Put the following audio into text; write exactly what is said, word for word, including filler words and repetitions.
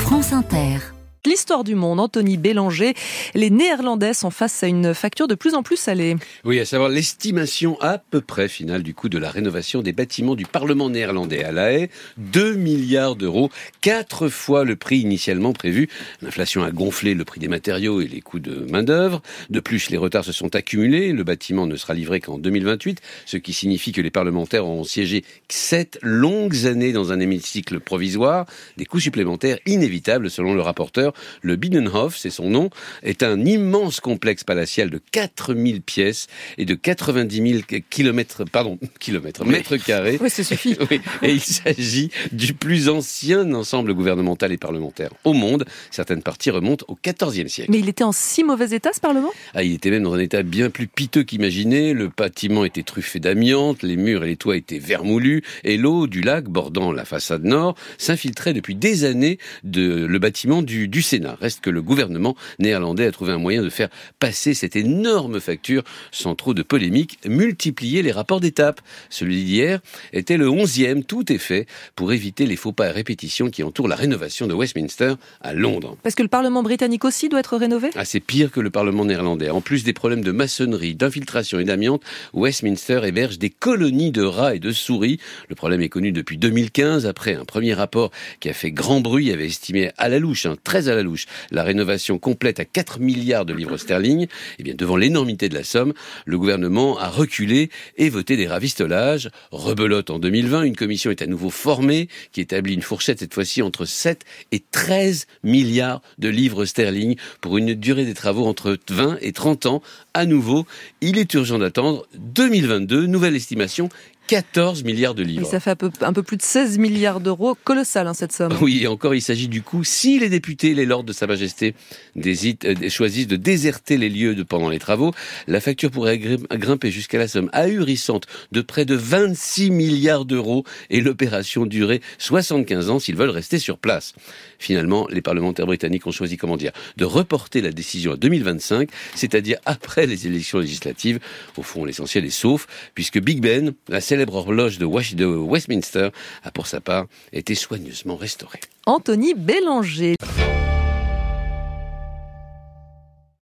France Inter. L'histoire du monde, Anthony Bélanger. Les Néerlandais sont face à une facture de plus en plus salée. Oui, à savoir l'estimation à peu près finale du coût de la rénovation des bâtiments du Parlement néerlandais à La Haye. deux milliards d'euros, quatre fois le prix initialement prévu. L'inflation a gonflé le prix des matériaux et les coûts de main-d'œuvre. De plus, les retards se sont accumulés. Le bâtiment ne sera livré qu'en deux mille vingt-huit, ce qui signifie que les parlementaires auront siégé sept longues années dans un hémicycle provisoire. Des coûts supplémentaires inévitables selon le rapporteur. Le Binnenhof, c'est son nom, est un immense complexe palatial de quatre mille pièces et de quatre-vingt-dix mille kilomètres, pardon, kilomètres, mètres carrés. Oui, ça suffit. Oui, et il s'agit du plus ancien ensemble gouvernemental et parlementaire au monde. Certaines parties remontent au quatorzième siècle. Mais il était en si mauvais état, ce Parlement ? Ah, il était même dans un état bien plus piteux qu'imaginé. Le bâtiment était truffé d'amiante, les murs et les toits étaient vermoulus, et l'eau du lac bordant la façade nord s'infiltrait depuis des années de le bâtiment du, du Sénat. Reste que le gouvernement néerlandais a trouvé un moyen de faire passer cette énorme facture sans trop de polémique, multiplier les rapports d'étape. Celui d'hier était le onzième, tout est fait pour éviter les faux pas à répétition qui entourent la rénovation de Westminster à Londres. Parce que le Parlement britannique aussi doit être rénové ? Ah, c'est pire que le Parlement néerlandais. En plus des problèmes de maçonnerie, d'infiltration et d'amiante, Westminster héberge des colonies de rats et de souris. Le problème est connu depuis deux mille quinze, après un premier rapport qui a fait grand bruit, avait estimé à la louche, hein, très à la louche, la rénovation complète à quatre milliards de livres sterling. Eh bien, devant l'énormité de la somme, le gouvernement a reculé et voté des rafistolages. Rebelote en deux mille vingt, une commission est à nouveau formée qui établit une fourchette cette fois-ci entre sept et treize milliards de livres sterling pour une durée des travaux entre vingt et trente ans. À nouveau, il est urgent d'attendre deux mille vingt-deux, nouvelle estimation, quatorze milliards de livres. Et ça fait un peu, un peu plus de seize milliards d'euros. Colossal, hein, cette somme. Oui, et encore, il s'agit du coup, si les députés, les lords de Sa Majesté, désitent, euh, choisissent de déserter les lieux de, pendant les travaux, la facture pourrait grimper jusqu'à la somme ahurissante de près de vingt-six milliards d'euros et l'opération durer soixante-quinze ans s'ils veulent rester sur place. Finalement, les parlementaires britanniques ont choisi, comment dire, de reporter la décision à deux mille vingt-cinq, c'est-à-dire après les élections législatives. Au fond, l'essentiel est sauf, puisque Big Ben, la célèbre horloge de Westminster, a pour sa part été soigneusement restaurée. Anthony Bélanger.